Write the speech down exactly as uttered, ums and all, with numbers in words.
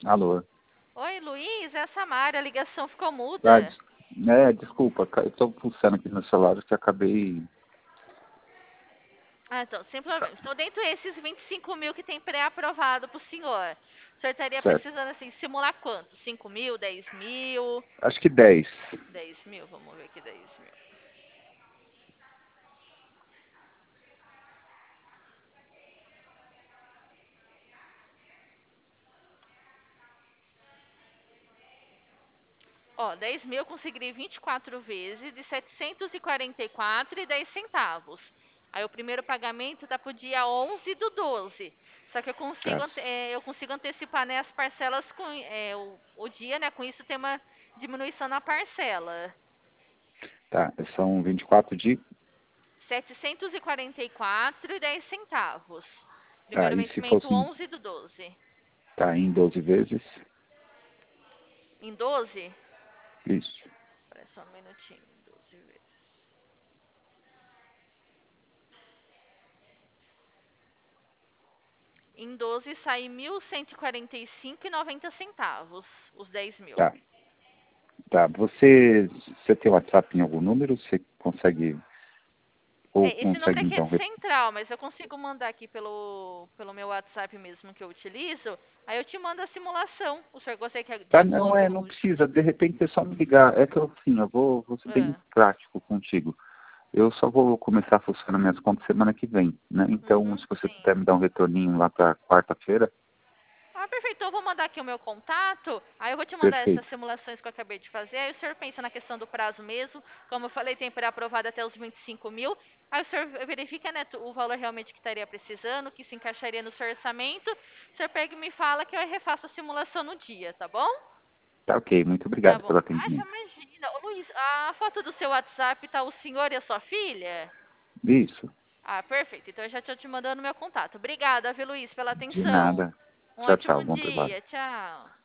Alô? Oi, Luiz, é a Samara, a ligação ficou Ah, muda. des- é, desculpa, ca- eu tô pulsando aqui no celular que eu acabei... Ah, então, sem problema. Então, dentro desses vinte e cinco mil que tem pré-aprovado pro senhor, o senhor estaria Certo. precisando, assim, simular quanto? cinco mil, dez mil? Acho que dez. dez mil, vamos ver aqui, dez mil. Ó, dez mil eu conseguiria vinte e quatro vezes de setecentos e quarenta e quatro e dez centavos. Aí o primeiro pagamento tá pro dia onze do doze. Só que eu consigo, Tá, ante- é, eu consigo antecipar, né, as parcelas com é, o, o dia, né? Com isso tem uma diminuição na parcela. tá. São vinte e quatro de... setecentos e quarenta e quatro e dez centavos. Tá, Primeiro e se vencimento fosse... em- onze do doze. Tá, em doze vezes? Em doze? Isso. Espera só um minutinho. doze vezes. Em doze sai mil cento e quarenta e cinco e noventa centavos, os dez mil. Tá, tá. Você, você tem WhatsApp em algum número? Você consegue... Ou É, esse número consegue, aqui é então... de re- central, mas eu consigo mandar aqui pelo, pelo meu WhatsApp mesmo que eu utilizo. Aí eu te mando a simulação. O senhor gostaria Tá, de não é, não quando... precisa. De repente é só me ligar. É que eu, assim, eu vou, vou ser bem Ah, prático contigo. Eu só vou começar a funcionar minhas contas semana que vem, né? Então, uhum, se você sim. puder me dar um retorninho lá para quarta-feira, Ah, perfeito. Então eu vou mandar aqui o meu contato. Aí eu vou te mandar essas perfeito. simulações que eu acabei de fazer. Aí o senhor pensa na questão do prazo mesmo. Como eu falei, tem pré-aprovado até os vinte e cinco mil. Aí o senhor verifica, né, tu- o valor realmente que estaria precisando, que se encaixaria no seu orçamento. O senhor pega e me fala que eu refaço a simulação no dia, tá bom? Tá ok, muito Tá obrigado bom. pelo Ah, só atendimento. imagina. Ô, Luiz, a foto do seu WhatsApp tá o senhor e a sua filha? Isso, Ah, perfeito. Então eu já estou te mandando meu contato. Obrigada, viu, Luiz, pela de atenção. nada. Um Tchau, ótimo tchau, bom trabalho. dia. Tchau.